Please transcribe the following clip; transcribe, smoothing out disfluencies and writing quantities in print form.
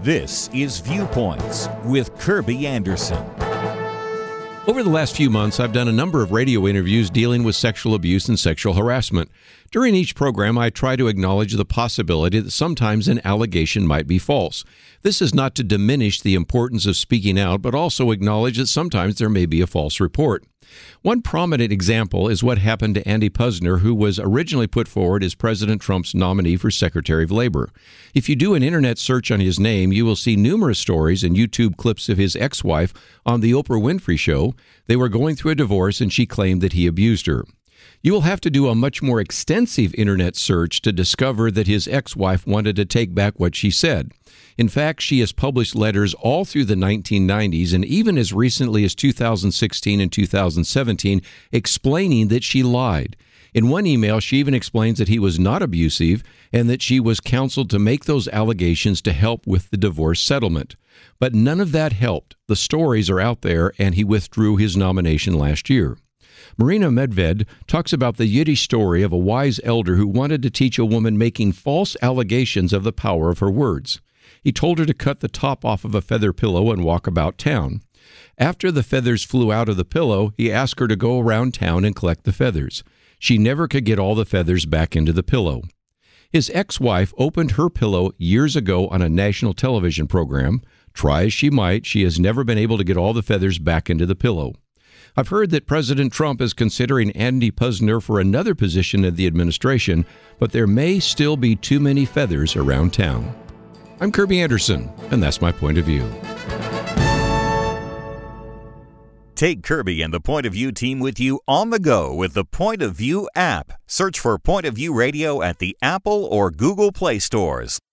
This is Viewpoints with Kirby Anderson. Over the last few months, I've done a number of radio interviews dealing with sexual abuse and sexual harassment. During each program, I try to acknowledge the possibility that sometimes an allegation might be false. This is not to diminish the importance of speaking out, but also acknowledge that sometimes there may be a false report. One prominent example is what happened to Andy Puzder, who was originally put forward as President Trump's nominee for Secretary of Labor. If you do an internet search on his name, you will see numerous stories and YouTube clips of his ex-wife on The Oprah Winfrey Show. They were going through a divorce, and she claimed that he abused her. You will have to do a much more extensive internet search to discover that his ex-wife wanted to take back what she said. In fact, she has published letters all through the 1990s and even as recently as 2016 and 2017 explaining that she lied. In one email, she even explains that he was not abusive and that she was counseled to make those allegations to help with the divorce settlement. But none of that helped. The stories are out there, and he withdrew his nomination last year. Marina Medved talks about the Yiddish story of a wise elder who wanted to teach a woman making false allegations of the power of her words. He told her to cut the top off of a feather pillow and walk about town. After the feathers flew out of the pillow, he asked her to go around town and collect the feathers. She never could get all the feathers back into the pillow. His ex-wife opened her pillow years ago on a national television program. Try as she might, she has never been able to get all the feathers back into the pillow. I've heard that President Trump is considering Andy Puzder for another position in the administration, but there may still be too many feathers around town. I'm Kirby Anderson, and that's my point of view. Take Kirby and the Point of View team with you on the go with the Point of View app. Search for Point of View Radio at the Apple or Google Play stores.